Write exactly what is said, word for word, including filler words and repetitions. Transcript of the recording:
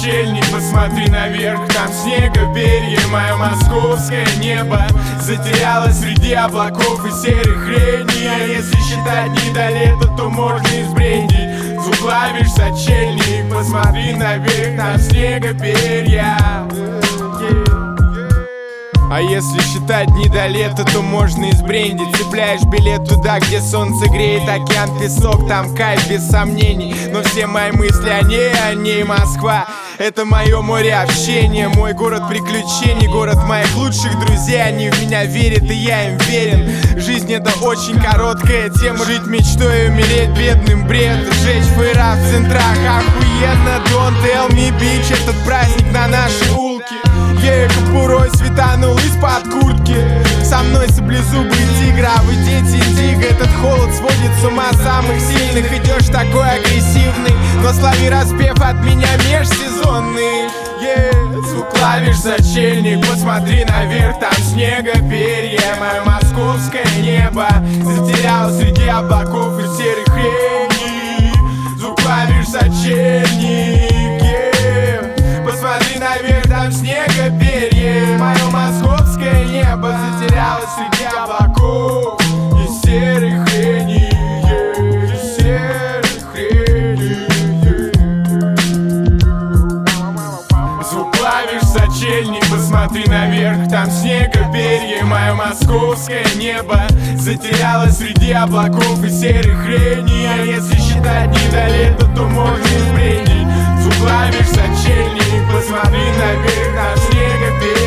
сочельник, посмотри наверх, там снега перья. Мое московское небо затерялось среди облаков и серых хреней. А если считать не до лета, то можно и сбрендить. Звук клавиш сочельник, посмотри наверх, там снега перья. А если считать не до лета, то можно и сбрендить. Цепляешь билет туда, где солнце греет, океан, песок, там кайф без сомнений. Но все мои мысли о ней, о ней Москва. Это мое море общения, мой город приключений, город моих лучших друзей. Они в меня верят, и я им верен. Жизнь — это очень короткая тема. Жить мечтой и умереть бедным бред. Сжечь фейра в центрах охуенно. Don't tell me, bitch, этот праздник на нашей улке. Ею капурой светанул из-под куртки. Со мной саблезубый тигр, а вы дети индиго. Этот холод сводит с ума самых сильных. Идешь такой агрессивный, но слави распев от меня межсезонный. Yeah. Звук клавиш сочельник, посмотри наверх, там снега перья. Мое московское небо затерялось среди облаков и серых хреней. Звук клавиш сочельник, yeah. Посмотри наверх, там снега перья. Мое московское небо затерялось среди облаков и серых хреней, yeah. И серых хреней, yeah. Звук клавиш сочельник, посмотри наверх, там снега перья. Мое московское небо затерялось среди облаков и серых хреней. А если считать не до лета, то можно и сбрендить. Звук клавиш сочельник, посмотри наверх, там снега перья.